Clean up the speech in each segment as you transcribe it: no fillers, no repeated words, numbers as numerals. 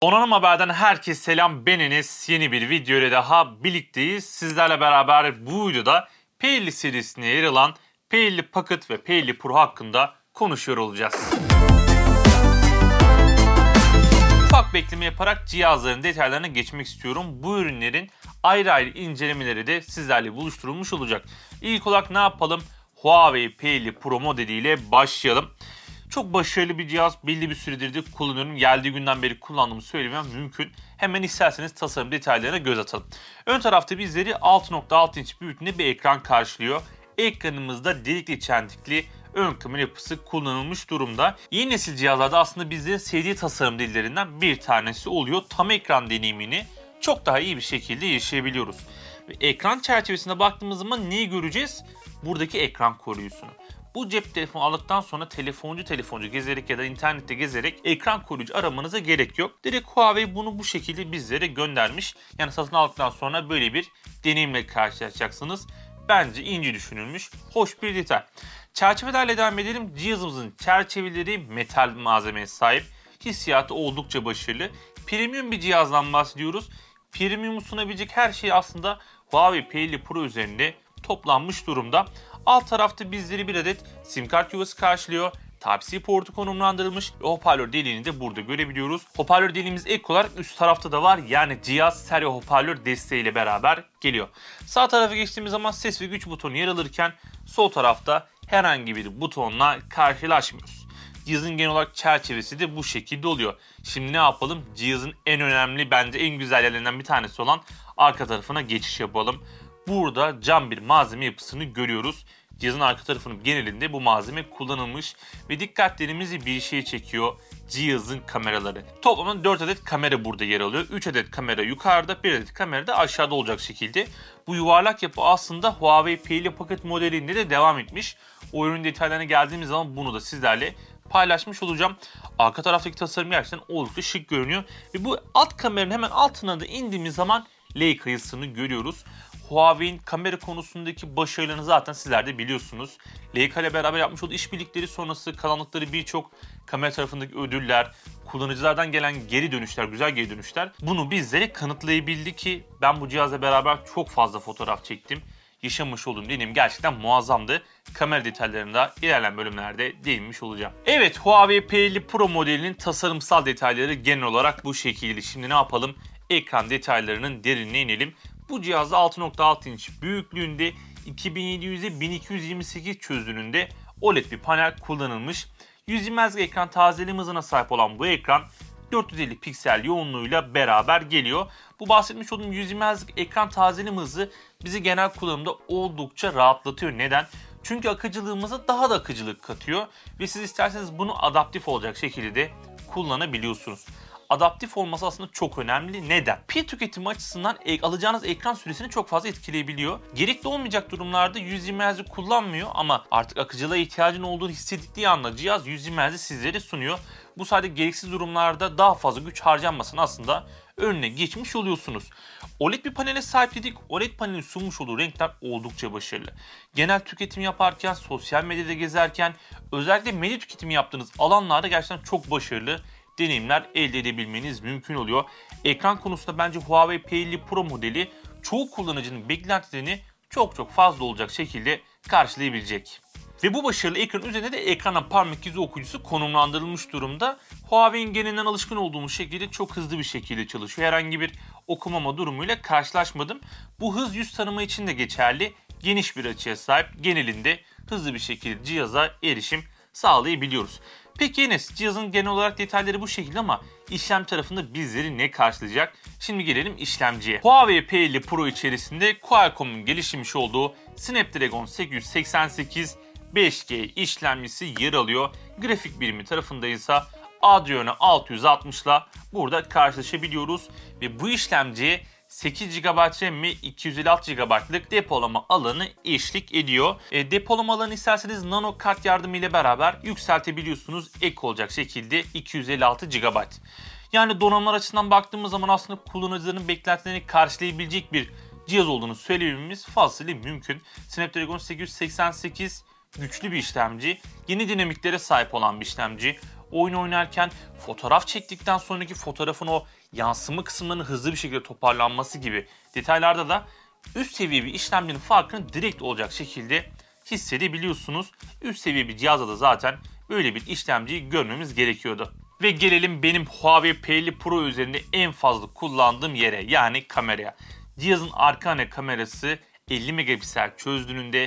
Donanım Haber'den herkese selam, ben Enes. Yeni bir video ile daha birlikteyiz. Sizlerle beraber bu videoda P50 serisine yer alan P50 Pocket ve P50 Pro hakkında konuşuyor olacağız. Ufak bekleme yaparak cihazların detaylarına geçmek istiyorum. Bu ürünlerin ayrı ayrı incelemeleri de sizlerle buluşturulmuş olacak. İlk olarak ne yapalım? Huawei P50 Pro modeliyle başlayalım. Çok başarılı bir cihaz. Belli bir süredir de kullanıyorum. Geldiği günden beri kullandığımı söylemem mümkün. Hemen isterseniz tasarım detaylarına göz atalım. Ön tarafta bizleri 6.6 inç büyüklüğünde bir ekran karşılıyor. Ekranımızda delikli çentikli ön kamera yapısı kullanılmış durumda. Yeni nesil cihazlarda aslında bizlerin sevdiği tasarım dillerinden bir tanesi oluyor. Tam ekran deneyimini çok daha iyi bir şekilde yaşayabiliyoruz. Ve ekran çerçevesine baktığımız zaman neyi göreceğiz? Buradaki ekran koruyucusunu. Bu cep telefonu aldıktan sonra telefoncu gezerek ya da internette gezerek ekran koruyucu aramanıza gerek yok. Direkt Huawei bunu bu şekilde bizlere göndermiş. Yani satın aldıktan sonra böyle bir deneyimle karşılaşacaksınız. Bence ince düşünülmüş, hoş bir detay. Çerçevelerle devam edelim. Cihazımızın çerçeveleri metal malzemeye sahip. Hissiyatı oldukça başarılı. Premium bir cihazdan bahsediyoruz. Premium sunabilecek her şey aslında Huawei P50 Pro üzerinde toplanmış durumda. Alt tarafta bizleri bir adet sim kart yuvası karşılıyor. Type-C portu konumlandırılmış ve hoparlör deliğini de burada görebiliyoruz. Hoparlör deliğimiz ek olarak üst tarafta da var. Yani cihaz stereo hoparlör desteğiyle beraber geliyor. Sağ tarafa geçtiğimiz zaman ses ve güç butonu yer alırken sol tarafta herhangi bir butonla karşılaşmıyoruz. Cihazın genel olarak çerçevesi de bu şekilde oluyor. Şimdi ne yapalım? Cihazın en önemli, bence en güzel yerlerinden bir tanesi olan arka tarafına geçiş yapalım. Burada cam bir malzeme yapısını görüyoruz. Cihazın arka tarafının genelinde bu malzeme kullanılmış ve dikkatlerimizi bir şeye çekiyor: cihazın kameraları. Toplamda 4 adet kamera burada yer alıyor. 3 adet kamera yukarıda, 1 adet kamera da aşağıda olacak şekilde. Bu yuvarlak yapı aslında Huawei P50 Pocket modelinde de devam etmiş. O ürün detaylarına geldiğimiz zaman bunu da sizlerle paylaşmış olacağım. Arka taraftaki tasarım gerçekten oldukça şık görünüyor. Ve bu alt kameranın hemen altına da indiğimiz zaman Leica yazısını görüyoruz. Huawei'in kamera konusundaki başarılarını zaten sizler de biliyorsunuz. Leica ile beraber yapmış olduğu işbirlikleri sonrası kazandıkları birçok kamera tarafındaki ödüller, kullanıcılardan gelen geri dönüşler, güzel geri dönüşler bunu bizlere kanıtlayabildi ki ben bu cihazla beraber çok fazla fotoğraf çektim. Yaşamış olduğum deneyim gerçekten muazzamdı. Kamera detaylarında ilerleyen bölümlerde değinmiş olacağım. Evet, Huawei P50 Pro modelinin tasarımsal detayları genel olarak bu şekilde. Şimdi ne yapalım? Ekran detaylarının derinine inelim. Bu cihazda 6.6 inç büyüklüğünde 2700'e 1228 çözünürlüğünde OLED bir panel kullanılmış. 120 Hz ekran tazeleme hızına sahip olan bu ekran 450 piksel yoğunluğuyla beraber geliyor. Bu bahsetmiş olduğum 120 Hz ekran tazeleme hızı bizi genel kullanımda oldukça rahatlatıyor. Neden? Çünkü akıcılığımıza daha da akıcılık katıyor ve siz isterseniz bunu adaptif olacak şekilde de kullanabiliyorsunuz. Adaptif olması aslında çok önemli. Neden? Pil tüketimi açısından alacağınız ekran süresini çok fazla etkileyebiliyor. Gerekli olmayacak durumlarda 120 Hz'i kullanmıyor ama artık akıcılığa ihtiyacın olduğunu hissettiği anda cihaz 120 Hz'i sizlere sunuyor. Bu sayede gereksiz durumlarda daha fazla güç harcanmasını aslında önüne geçmiş oluyorsunuz. OLED bir panele sahip dedik. OLED panelin sunmuş olduğu renkler oldukça başarılı. Genel tüketim yaparken, sosyal medyada gezerken, özellikle medya tüketimi yaptığınız alanlarda gerçekten çok başarılı deneyimler elde edebilmeniz mümkün oluyor. Ekran konusunda bence Huawei P50 Pro modeli çoğu kullanıcının beklentilerini çok fazla olacak şekilde karşılayabilecek. Ve bu başarılı ekran üzerinde de ekrana parmak izi okuyucusu konumlandırılmış durumda. Huawei'in genelinden alışkın olduğumuz şekilde çok hızlı bir şekilde çalışıyor. Herhangi bir okumama durumuyla karşılaşmadım. Bu hız yüz tanıma için de geçerli. Geniş bir açıya sahip, genelinde hızlı bir şekilde cihaza erişim sağlayabiliyoruz. Peki Enes, cihazın genel olarak detayları bu şekilde ama işlem tarafında bizleri ne karşılayacak? Şimdi gelelim işlemciye. Huawei P50 Pro içerisinde Qualcomm'un geliştirmiş olduğu Snapdragon 888 5G işlemcisi yer alıyor. Grafik birimi tarafında ise Adreno 660 ile burada karşılaşabiliyoruz ve bu işlemciye 8 GB RAM ve 256 GB'lık depolama alanı eşlik ediyor. Depolama alanı isterseniz nano kart yardımıyla beraber yükseltebiliyorsunuz. Ek olacak şekilde 256 GB. Yani donanımlar açısından baktığımız zaman aslında kullanıcıların beklentilerini karşılayabilecek bir cihaz olduğunu söylememiz fazlasıyla mümkün. Snapdragon 888 güçlü bir işlemci, yeni dinamiklere sahip olan bir işlemci. oyun oynarken, fotoğraf çektikten sonraki fotoğrafın o yansıma kısımlarının hızlı bir şekilde toparlanması gibi detaylarda da üst seviye bir işlemlerin farkını direkt olacak şekilde hissedebiliyorsunuz. Üst seviye bir cihazda da zaten böyle bir işlemciyi görmemiz gerekiyordu. Ve gelelim benim Huawei P50 Pro üzerinde en fazla kullandığım yere, yani kameraya. Cihazın arka ana kamerası 50 megapiksel çözünürlüğünde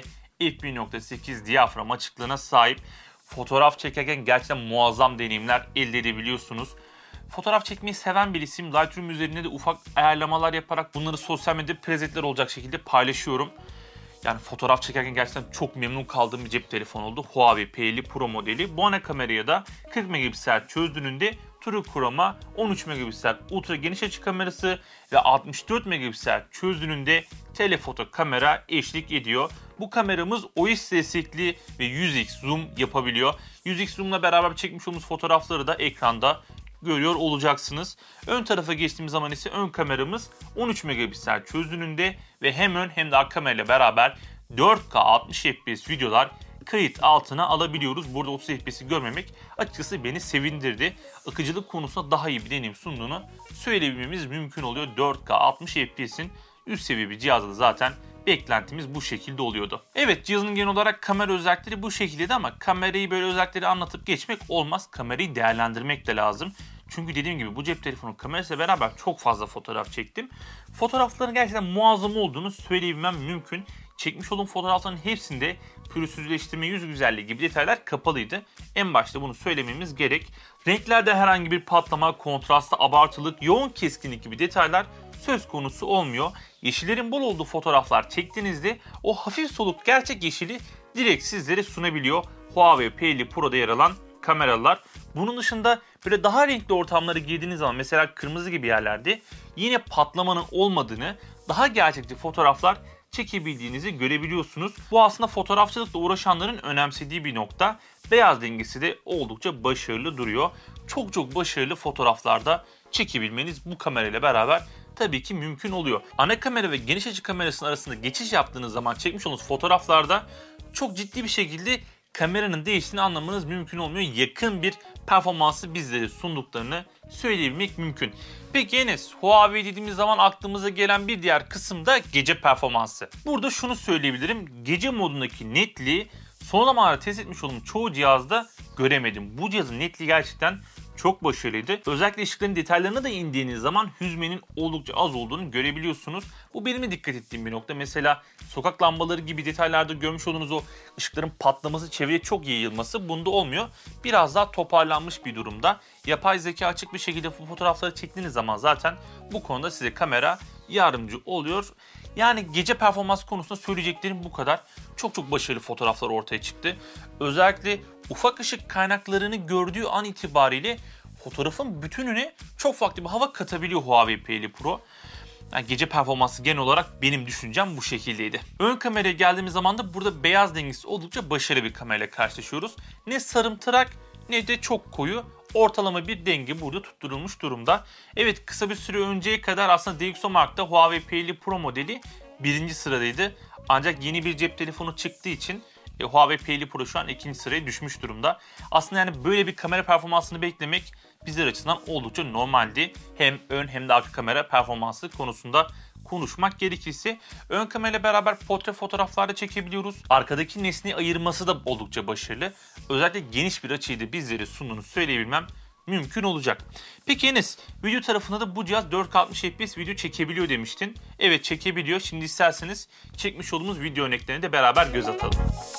f1.8 diyafram açıklığına sahip. Fotoğraf çekerken gerçekten muazzam deneyimler elde edebiliyorsunuz. Fotoğraf çekmeyi seven birisiyim. Lightroom üzerinde de ufak ayarlamalar yaparak bunları sosyal medyada prezetler olacak şekilde paylaşıyorum. Yani fotoğraf çekerken gerçekten çok memnun kaldığım bir cep telefonu oldu. Huawei P50 Pro modeli. Bu ana kameraya da 40 megapiksel çözünürlüğünde True Chroma 13 megapiksel ultra geniş açı kamerası ve 64 megapiksel çözünürlüğünde telefoto kamera eşlik ediyor. Bu kameramız OIS destekli ve 100x zoom yapabiliyor. 100x zoom'la beraber çekmiş olduğumuz fotoğrafları da ekranda görüyor olacaksınız. Ön tarafa geçtiğimiz zaman ise ön kameramız 13 megapiksel çözünürlüğünde ve hem ön hem de arka kamerayla beraber 4K 60 FPS videolar kayıt altına alabiliyoruz. Burada 30 FPS'i görmemek açıkçası beni sevindirdi. Akıcılık konusunda daha iyi bir deneyim sunduğunu söyleyebilmemiz mümkün oluyor. 4K 60 FPS'in üst seviye bir cihazda zaten beklentimiz bu şekilde oluyordu. Evet, cihazın genel olarak kamera özellikleri bu şekildeydi ama kamerayı böyle özellikleri anlatıp geçmek olmaz. Kamerayı değerlendirmek de lazım. Çünkü dediğim gibi bu cep telefonu kamerasıyla beraber çok fazla fotoğraf çektim. Fotoğrafların gerçekten muazzam olduğunu söyleyebilmem mümkün. Çekmiş olduğum fotoğrafların hepsinde pürüzsüzleştirme, yüz güzelliği gibi detaylar kapalıydı. En başta bunu söylememiz gerek. Renklerde herhangi bir patlama, kontrasta abartılık, yoğun keskinlik gibi detaylar söz konusu olmuyor. Yeşillerin bol olduğu fotoğraflar çektiğinizde o hafif soluk gerçek yeşili direkt sizlere sunabiliyor Huawei P50 Pro'da yer alan kameralar. Bunun dışında böyle daha renkli ortamlara girdiğiniz zaman, mesela kırmızı gibi yerlerde, yine patlamanın olmadığını, daha gerçekçi fotoğraflar çekebildiğinizi görebiliyorsunuz. Bu aslında fotoğrafçılıkla uğraşanların önemsediği bir nokta. Beyaz dengesi de oldukça başarılı duruyor. Çok başarılı fotoğraflarda çekebilmeniz bu kamerayla beraber tabii ki mümkün oluyor. Ana kamera ve geniş açı kamerasının arasında geçiş yaptığınız zaman çekmiş olduğunuz fotoğraflarda çok ciddi bir şekilde kameranın değiştiğini anlamanız mümkün olmuyor. Yakın bir performansı bizlere sunduklarını söyleyebilmek mümkün. Peki Enes, Huawei dediğimiz zaman aklımıza gelen bir diğer kısım da gece performansı. Burada şunu söyleyebilirim. Gece modundaki netliği son zamanlarda test etmiş olduğum çoğu cihazda göremedim. Bu cihazın netliği gerçekten çok başarılıydı. Özellikle ışıkların detaylarına da indiğiniz zaman hüzmenin oldukça az olduğunu görebiliyorsunuz. Bu benim de dikkat ettiğim bir nokta. Mesela sokak lambaları gibi detaylarda görmüş olduğunuz o ışıkların patlaması, çevreye çok yayılması bunda olmuyor. Biraz daha toparlanmış bir durumda. Yapay zeka açık bir şekilde fotoğrafları çektiğiniz zaman zaten bu konuda size kamera yardımcı oluyor. Yani gece performans konusunda söyleyeceklerim bu kadar. Çok başarılı fotoğraflar ortaya çıktı. Özellikle ufak ışık kaynaklarını gördüğü an itibariyle fotoğrafın bütününe çok farklı bir hava katabiliyor Huawei P50 Pro. Yani gece performansı genel olarak benim düşüncem bu şekildeydi. Ön kameraya geldiğimiz zaman da burada beyaz dengesi oldukça başarılı bir kamerayla karşılaşıyoruz. Ne sarımtırak ne de çok koyu, ortalama bir denge burada tutturulmuş durumda. Evet, kısa bir süre önceye kadar aslında DxOMark'ta Huawei P50 Pro modeli birinci sıradaydı. Ancak yeni bir cep telefonu çıktığı için Huawei P50 Pro şu an ikinci sıraya düşmüş durumda. Aslında yani böyle bir kamera performansını beklemek bizler açısından oldukça normaldi. Hem ön hem de arka kamera performansı konusunda konuşmak gerekirse ön kamerayla beraber portre fotoğraflarda çekebiliyoruz. Arkadaki nesneyi ayırması da oldukça başarılı. Özellikle geniş bir açıyı da bizlere sunduğunu söyleyebilmem mümkün olacak. Peki Enes, video tarafında da bu cihaz 4K 60 FPS video çekebiliyor demiştin. Evet, çekebiliyor. Şimdi isterseniz çekmiş olduğumuz video örneklerine de beraber göz atalım.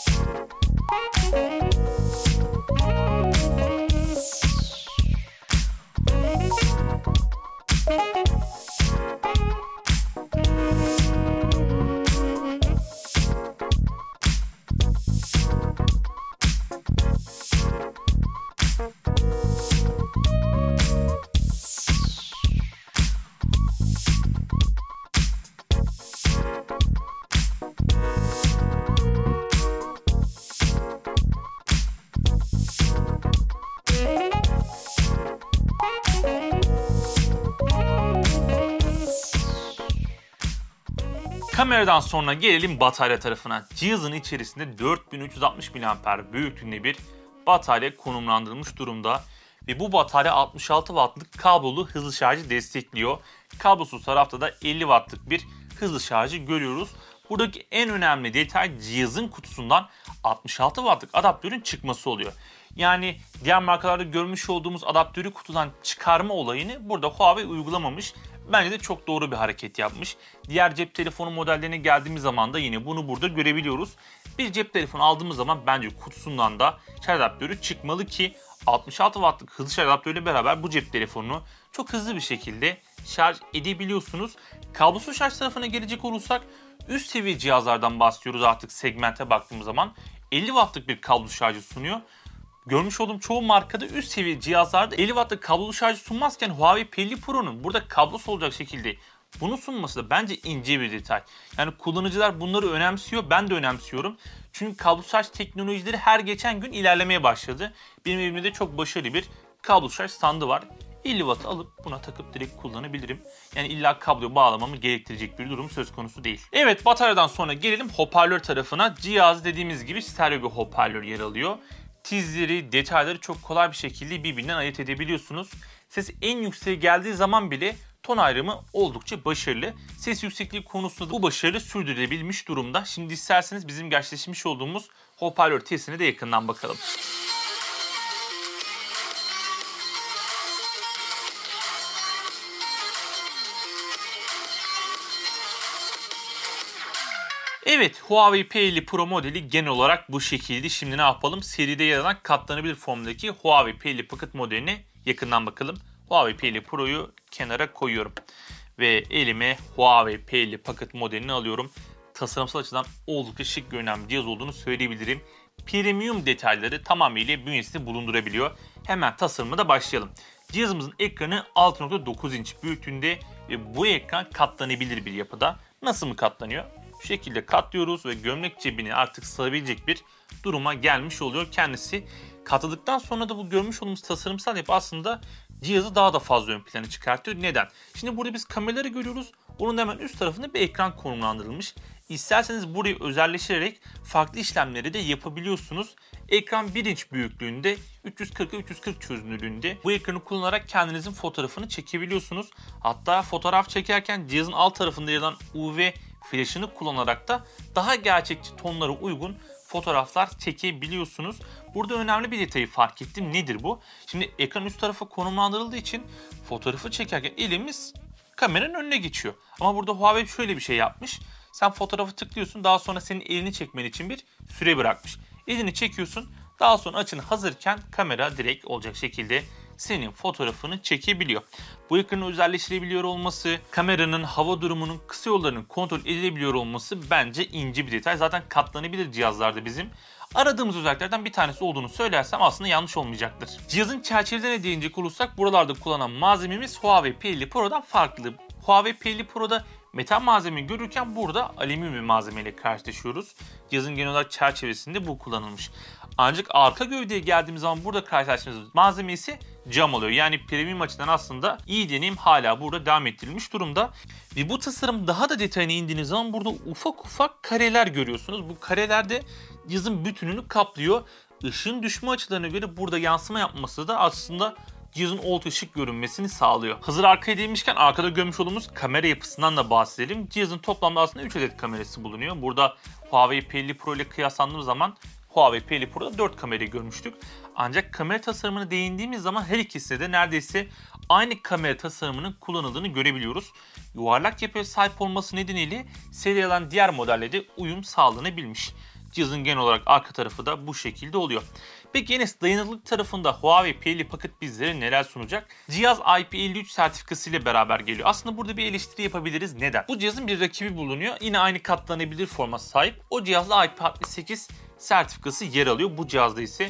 Kameradan sonra gelelim batarya tarafına. Cihazın içerisinde 4360 mAh büyüklüğünde bir batarya konumlandırılmış durumda. ve bu batarya 66 wattlık kablolu hızlı şarjı destekliyor. Kablosuz tarafta da 50 wattlık bir hızlı şarjı görüyoruz. Buradaki en önemli detay cihazın kutusundan 66 wattlık adaptörün çıkması oluyor. Yani diğer markalarda görmüş olduğumuz adaptörü kutudan çıkarma olayını burada Huawei uygulamamış. Bence de çok doğru bir hareket yapmış. Diğer cep telefonu modellerine geldiğimiz zaman da yine bunu burada görebiliyoruz. Bir cep telefonu aldığımız zaman bence kutusundan da şarj adaptörü çıkmalı ki 66 wattlık hızlı şarj adaptörüyle beraber bu cep telefonunu çok hızlı bir şekilde şarj edebiliyorsunuz. Kablosuz şarj tarafına gelecek olursak üst seviye cihazlardan bahsediyoruz artık segmente baktığımız zaman. 50 wattlık bir kablosuz şarjı sunuyor. Görmüş olduğum çoğu markada üst seviye cihazlarda 50 wattlık kablolu şarjı sunmazken Huawei P50 Pro'nun burada kablosu olacak şekilde bunu sunması da bence ince bir detay. Yani kullanıcılar bunları önemsiyor, ben de önemsiyorum. Çünkü kablosuz şarj teknolojileri her geçen gün ilerlemeye başladı. Benim evimde de çok başarılı bir kablosuz şarj standı var. 50 watt alıp buna takıp direkt kullanabilirim. Yani illa kabloya bağlamamı gerektirecek bir durum söz konusu değil. Evet, bataryadan sonra gelelim hoparlör tarafına. Cihaz dediğimiz gibi stereo bir hoparlör yer alıyor. Tizleri, detayları çok kolay bir şekilde birbirinden ayırt edebiliyorsunuz. Ses en yükseğe geldiği zaman bile ton ayrımı oldukça başarılı. Ses yüksekliği konusunda da bu başarılı sürdürülebilmiş durumda. Şimdi isterseniz bizim gerçekleştirmiş olduğumuz hoparlör testine de yakından bakalım. Evet, Huawei P50 Pro modeli genel olarak bu şekilde. Şimdi ne yapalım? Seride yer alan katlanabilir formdaki Huawei P50 Pocket modeline yakından bakalım. Huawei P50 Pro'yu kenara koyuyorum. Ve elime Huawei P50 Pocket modelini alıyorum. Tasarımsal açıdan oldukça şık görünen bir cihaz olduğunu söyleyebilirim. Premium detayları tamamıyla bünyesinde bulundurabiliyor. Hemen tasarıma da başlayalım. Cihazımızın ekranı 6.9 inç büyüklüğünde ve bu ekran katlanabilir bir yapıda. Nasıl mı katlanıyor? Şu şekilde katlıyoruz ve gömlek cebini artık sığabilecek bir duruma gelmiş oluyor kendisi. Katladıktan sonra da bu görmüş olduğumuz tasarımsal yapı aslında cihazı daha da fazla ön plana çıkartıyor. Neden? Şimdi burada biz kameraları görüyoruz. Onun hemen üst tarafında bir ekran konumlandırılmış. İsterseniz burayı özelleştirerek farklı işlemleri de yapabiliyorsunuz. Ekran 1 inç büyüklüğünde, 340'a 340 çözünürlüğünde. Bu ekranı kullanarak kendinizin fotoğrafını çekebiliyorsunuz. Hatta fotoğraf çekerken cihazın alt tarafında yer alan UV flash'ını kullanarak da daha gerçekçi tonlara uygun fotoğraflar çekebiliyorsunuz. Burada önemli bir detayı fark ettim. Nedir bu? Şimdi ekran üst tarafa konumlandırıldığı için fotoğrafı çekerken elimiz kameranın önüne geçiyor. Ama burada Huawei şöyle bir şey yapmış. Sen fotoğrafı tıklıyorsun, daha sonra senin elini çekmen için bir süre bırakmış. Elini çekiyorsun, daha sonra açın hazırken kamera direkt olacak şekilde senin fotoğrafını çekebiliyor. Bu ekranın özelleştirebiliyor olması, kameranın hava durumunun kısa yollarının kontrol edilebiliyor olması bence ince bir detay. Zaten katlanabilir cihazlarda bizim aradığımız özelliklerden bir tanesi olduğunu söylersem aslında yanlış olmayacaktır. Cihazın çerçevelerine değinecek olursak buralarda kullanılan malzememiz Huawei P50 Pro'dan farklı. Huawei P50 Pro'da metal malzeme görürken burada alüminyum bir malzemeyle karşılaşıyoruz. Cihazın genel olarak çerçevesinde bu kullanılmış. Ancak arka gövdeye geldiğimiz zaman burada karşılaştığımız malzeme ise cam oluyor. Yani premium açıdan aslında iyi deneyim hala burada devam ettirilmiş durumda. Ve bu tasarım daha da detayına indiğiniz zaman burada ufak ufak kareler görüyorsunuz. Bu karelerde cihazın bütününü kaplıyor. Işığın düşme açılarına göre burada yansıma yapması da aslında cihazın oldukça şık görünmesini sağlıyor. Hazır arkaya değinmişken arkada görmüş olduğumuz kamera yapısından da bahsedelim. Cihazın toplamda aslında 3 adet kamerası bulunuyor. Burada Huawei P50 Pro ile kıyaslandığımız zaman Huawei P50 Pro'da 4 kamerayı görmüştük. Ancak kamera tasarımına değindiğimiz zaman her ikisinde de neredeyse aynı kamera tasarımının kullanıldığını görebiliyoruz. Yuvarlak yapıya sahip olması nedeniyle seriye alan diğer modellerde uyum sağlanabilmiş. Cihazın genel olarak arka tarafı da bu şekilde oluyor. Peki Enes, dayanıklılık tarafında Huawei P50 Pocket bizlere neler sunacak? Cihaz IP53 sertifikası ile beraber geliyor. Aslında burada bir eleştiri yapabiliriz. Neden? Bu cihazın bir rakibi bulunuyor. Yine aynı katlanabilir forma sahip. O cihazda IP68 sertifikası yer alıyor. Bu cihazda ise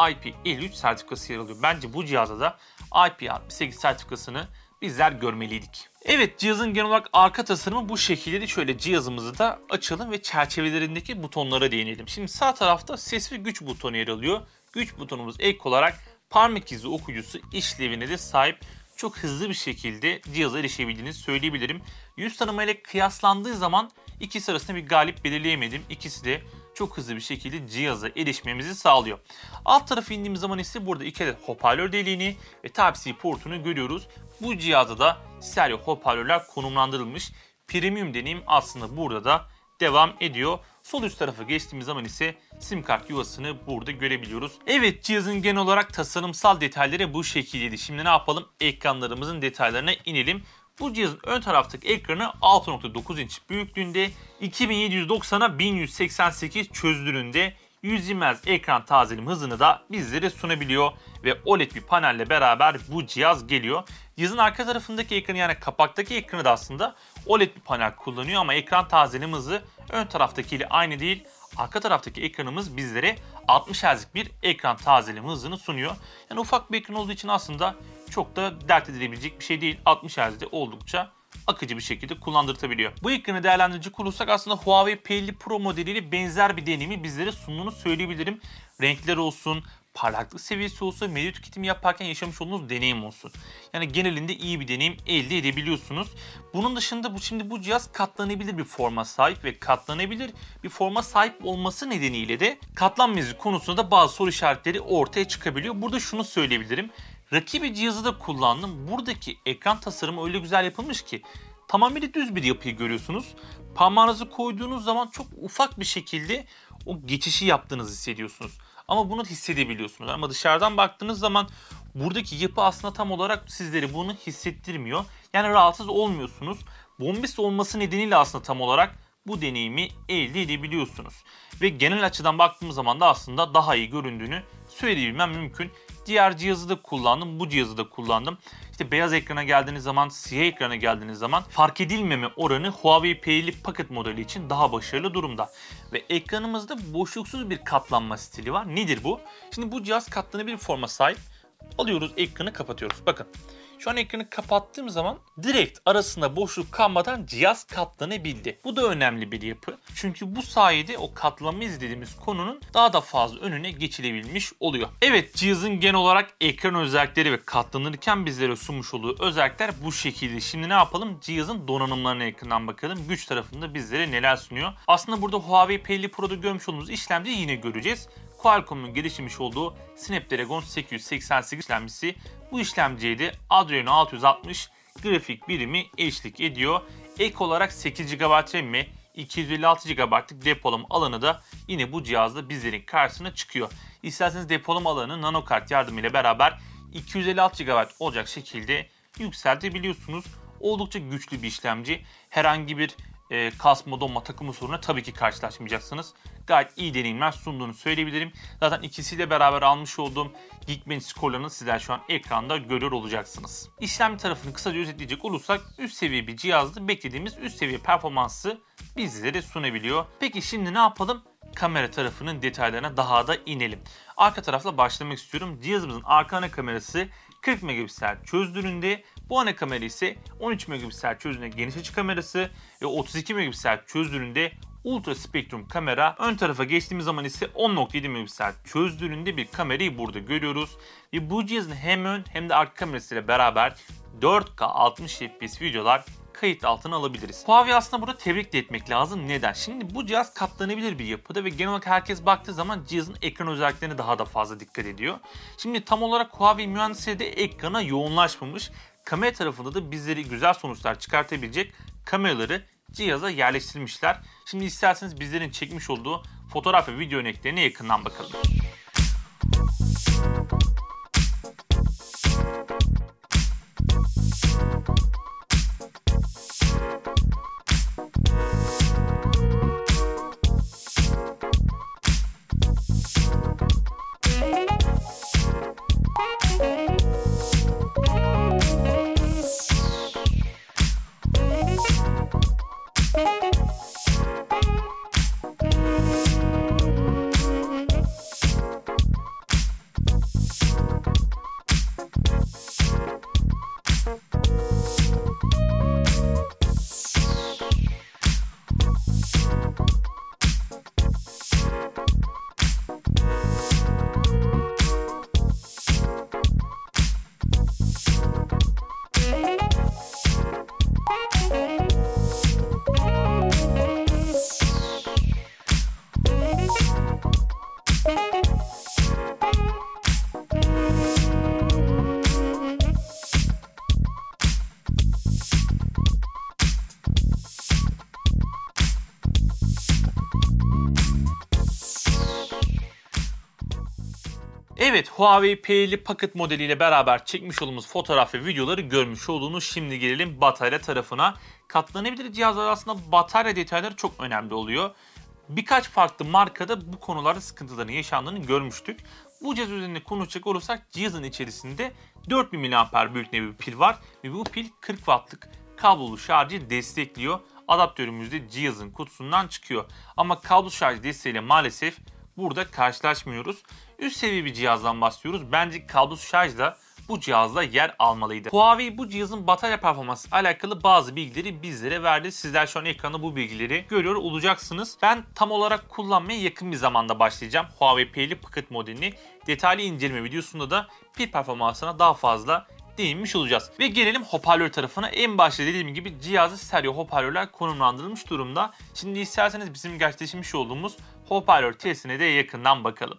IP53 sertifikası yer alıyor. Bence bu cihazda da IP68 sertifikasını bizler görmeliydik. Evet, cihazın genel olarak arka tasarımı bu şekilde. Şöyle cihazımızı da açalım ve çerçevelerindeki butonlara değinelim. Şimdi sağ tarafta ses ve güç butonu yer alıyor. Güç butonumuz ek olarak parmak izi okuyucusu işlevine de sahip. Çok hızlı bir şekilde cihaza erişebildiğinizi söyleyebilirim. Yüz tanıma ile kıyaslandığı zaman ikisi arasında bir galip belirleyemedim. İkisi de çok hızlı bir şekilde cihaza erişmemizi sağlıyor. Alt tarafa indiğimiz zaman ise burada 2 adet hoparlör deliğini ve Type-C portunu görüyoruz. Bu cihazda da stereo hoparlörler konumlandırılmış. Premium deneyim aslında burada da devam ediyor. Sol üst tarafa geçtiğimiz zaman ise sim kart yuvasını burada görebiliyoruz. Evet, cihazın genel olarak tasarımsal detayları bu şekildeydi. Şimdi ne yapalım? Ekranlarımızın detaylarına inelim. Bu cihazın ön taraftaki ekranı 6.9 inç büyüklüğünde, 2790'a 1188 çözünürlüğünde, 120 Hz ekran tazeleme hızını da bizlere sunabiliyor ve OLED bir panelle beraber bu cihaz geliyor. Cihazın arka tarafındaki ekranı, yani kapaktaki ekranı da aslında OLED bir panel kullanıyor ama ekran tazeleme hızı ön taraftakiyle aynı değil. Arka taraftaki ekranımız bizlere 60 Hz'lik bir ekran tazeleme hızını sunuyor. Yani ufak bir ekran olduğu için aslında çok da dert edilebilecek bir şey değil. 60 Hz'de oldukça akıcı bir şekilde kullandırtabiliyor. Bu ekranı değerlendirecek olursak aslında Huawei P50 Pro modeliyle benzer bir deneyimi bizlere sunduğunu söyleyebilirim. Renkler olsun, parlaklık seviyesi olsun, medya tüketimi yaparken yaşamış olduğunuz deneyim olsun. Yani genelinde iyi bir deneyim elde edebiliyorsunuz. Bunun dışında şimdi bu cihaz katlanabilir bir forma sahip ve katlanabilir bir forma sahip olması nedeniyle de katlanması konusunda da bazı soru işaretleri ortaya çıkabiliyor. Burada şunu söyleyebilirim. Rakibi cihazı da kullandım. Buradaki ekran tasarımı öyle güzel yapılmış ki tamamıyla düz bir yapıyı görüyorsunuz. Parmağınızı koyduğunuz zaman çok ufak bir şekilde o geçişi yaptığınızı hissediyorsunuz. Ama bunu hissedebiliyorsunuz. Ama dışarıdan baktığınız zaman buradaki yapı aslında tam olarak sizlere bunu hissettirmiyor. Yani rahatsız olmuyorsunuz. Bombis olması nedeniyle aslında tam olarak bu deneyimi elde edebiliyorsunuz. Ve genel açıdan baktığımız zaman da aslında daha iyi göründüğünü söyleyebilmem mümkün. Diğer cihazı da kullandım, bu cihazı da kullandım. İşte beyaz ekrana geldiğiniz zaman, siyah ekrana geldiğiniz zaman fark edilmeme oranı Huawei P50 Pocket modeli için daha başarılı durumda. Ve ekranımızda boşluksuz bir katlanma stili var. Nedir bu? Şimdi bu cihaz katlanabilir forma sahip. Alıyoruz, ekranı kapatıyoruz. Bakın. Şu an ekranı kapattığım zaman direkt arasında boşluk kalmadan cihaz katlanabildi. Bu da önemli bir yapı. Çünkü bu sayede o katlanma izlediğimiz konunun daha da fazla önüne geçilebilmiş oluyor. Evet, cihazın genel olarak ekran özellikleri ve katlanırken bizlere sunmuş olduğu özellikler bu şekilde. Şimdi ne yapalım? Cihazın donanımlarına yakından bakalım. Güç tarafında bizlere neler sunuyor? Aslında burada Huawei P50 Pro'da görmüş olduğumuz işlemciyi yine göreceğiz. Qualcomm'un geliştirmiş olduğu Snapdragon 888 işlemcisi. Bu işlemciye de Adreno 660 grafik birimi eşlik ediyor. Ek olarak 8 GB RAM ve 256 GB'lık depolama alanı da yine bu cihazda bizlerin karşısına çıkıyor. İsterseniz depolama alanı nanokart yardımıyla beraber 256 GB olacak şekilde yükseltebiliyorsunuz. Oldukça güçlü bir işlemci. Herhangi bir kasma, donma, takımı sorununa tabii ki karşılaşmayacaksınız. Gayet iyi deneyimler sunduğunu söyleyebilirim. Zaten ikisiyle beraber almış olduğum Geekbench skorlarını sizler şu an ekranda görüyor olacaksınız. İşlemci tarafını kısaca özetleyecek olursak üst seviye bir cihazda beklediğimiz üst seviye performansı bizlere sunabiliyor. Peki şimdi ne yapalım? Kamera tarafının detaylarına daha da inelim. Arka tarafla başlamak istiyorum. Cihazımızın arka ana kamerası 40 megapiksel çözünürlüğünde. Bu ana kamera ise 13 megapiksel çözünürlüğünde geniş açı kamerası ve 32 megapiksel çözünürlüğünde ultra spektrum kamera. Ön tarafa geçtiğimiz zaman ise 10.7 megapiksel çözünürlüğünde bir kamerayı burada görüyoruz. Ve bu cihazın hem ön hem de arka kamerasıyla beraber 4K 60 FPS videolar kayıt altına alabiliriz. Huawei aslında burada tebrik de etmek lazım. Neden? Şimdi bu cihaz katlanabilir bir yapıda ve genel olarak herkes baktığı zaman cihazın ekran özelliklerine daha da fazla dikkat ediyor. Şimdi tam olarak Huawei mühendisleri de ekrana yoğunlaşmamış. Kamera tarafında da bizleri güzel sonuçlar çıkartabilecek kameraları cihaza yerleştirmişler. Şimdi isterseniz bizlerin çekmiş olduğu fotoğraf ve video örneklerine yakından bakalım. Evet, Huawei P50 Pocket modeliyle beraber çekmiş olduğumuz fotoğraf ve videoları görmüş olduğunuz. Şimdi gelelim batarya tarafına. Katlanabilir cihazlar aslında batarya detayları çok önemli oluyor. Birkaç farklı markada bu konularda sıkıntıların yaşandığını görmüştük. Bu cihaz üzerinde konuşacak olursak cihazın içerisinde 4000 mAh büyüklüğünde bir pil var ve bu pil 40 wattlık kablolu şarjı destekliyor. Adaptörümüz de cihazın kutusundan çıkıyor. Ama kablo şarj desteğiyle maalesef burada karşılaşmıyoruz. Üst seviye bir cihazdan bahsediyoruz. Bence kablosuz şarj da bu cihazda yer almalıydı. Huawei bu cihazın batarya performansı alakalı bazı bilgileri bizlere verdi. Sizler şu an ekranda bu bilgileri görüyor olacaksınız. Ben tam olarak kullanmaya yakın bir zamanda başlayacağım Huawei P50 Pocket modelini. Detaylı inceleme videosunda da pil performansına daha fazla değinmiş olacağız. Ve gelelim hoparlör tarafına. En başta dediğim gibi cihazı stereo hoparlörler konumlandırılmış durumda. Şimdi isterseniz bizim gerçekleşmiş olduğumuz hoparlör testine de yakından bakalım.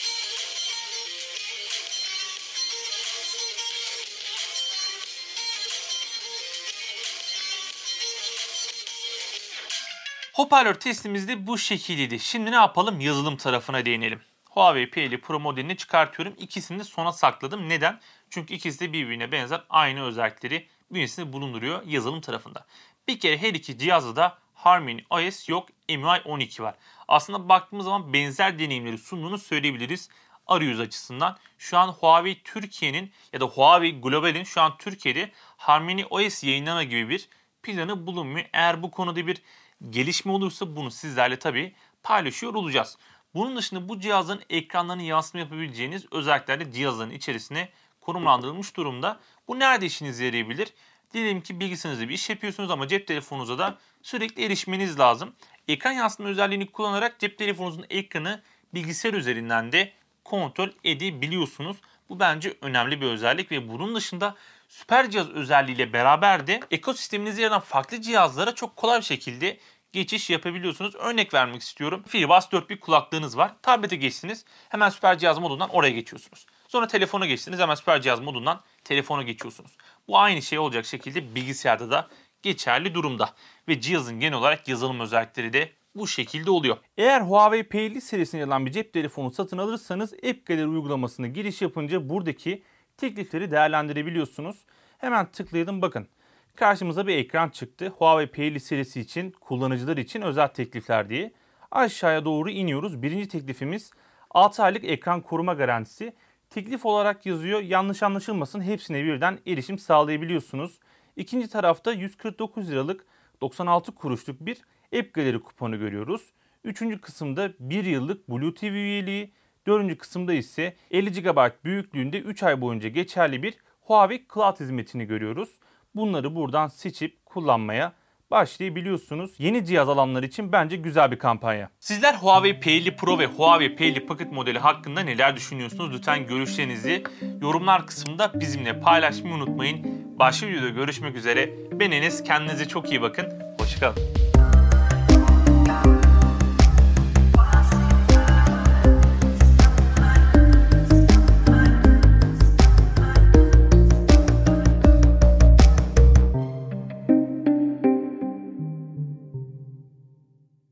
Hoparlör testimiz de bu şekildeydi. Şimdi ne yapalım? Yazılım tarafına değinelim. Huawei P50 Pro modelini çıkartıyorum. İkisini de sona sakladım. Neden? Çünkü ikisi de birbirine benzer aynı özellikleri bünyesinde bulunduruyor yazılım tarafında. Bir kere her iki cihazda da Harmony OS yok, MIUI 12 var. Aslında baktığımız zaman benzer deneyimleri sunduğunu söyleyebiliriz arayüz açısından. Şu an Huawei Türkiye'nin ya da Huawei Global'in şu an Türkiye'de Harmony OS yayınlama gibi bir planı bulunmuyor. Eğer bu konuda bir gelişme olursa bunu sizlerle tabii paylaşıyor olacağız. Bunun dışında bu cihazın ekranlarını yansıma yapabileceğiniz özellikler de cihazların içerisine konumlandırılmış durumda. Bu nerede işinize yarayabilir? Diyelim ki bilgisayarınızda bir iş yapıyorsunuz ama cep telefonunuza da sürekli erişmeniz lazım. Ekran yansıma özelliğini kullanarak cep telefonunuzun ekranı bilgisayar üzerinden de kontrol edebiliyorsunuz. Bu bence önemli bir özellik ve bunun dışında süper cihaz özelliğiyle beraber de ekosisteminizde yer alan farklı cihazlara çok kolay bir şekilde geçiş yapabiliyorsunuz. Örnek vermek istiyorum. FreeBuds 4 kulaklığınız var. Tablete geçtiniz. Hemen süper cihaz modundan oraya geçiyorsunuz. Sonra telefona geçtiniz. Hemen süper cihaz modundan telefona geçiyorsunuz. Bu aynı şey olacak şekilde bilgisayarda da geçerli durumda. Ve cihazın genel olarak yazılım özellikleri de bu şekilde oluyor. Eğer Huawei P50 serisine yer alan bir cep telefonu satın alırsanız App Gallery uygulamasına giriş yapınca buradaki teklifleri değerlendirebiliyorsunuz. Hemen tıklayalım bakın. Karşımıza bir ekran çıktı. Huawei P50 serisi için, kullanıcılar için özel teklifler diye. Aşağıya doğru iniyoruz. Birinci teklifimiz 6 aylık ekran koruma garantisi. Teklif olarak yazıyor. Yanlış anlaşılmasın, hepsine birden erişim sağlayabiliyorsunuz. İkinci tarafta 149 liralık 96 kuruşluk bir App Gallery kuponu görüyoruz. Üçüncü kısımda 1 yıllık Blue TV üyeliği. Dördüncü kısımda ise 50 GB büyüklüğünde 3 ay boyunca geçerli bir Huawei Cloud hizmetini görüyoruz. Bunları buradan seçip kullanmaya başlayabiliyorsunuz. Yeni cihaz alanlar için bence güzel bir kampanya. Sizler Huawei P50 Pro ve Huawei P50 Pocket modeli hakkında neler düşünüyorsunuz? Lütfen görüşlerinizi yorumlar kısmında bizimle paylaşmayı unutmayın. Başka videoda görüşmek üzere. Ben Enes. Kendinize çok iyi bakın. Hoşçakalın.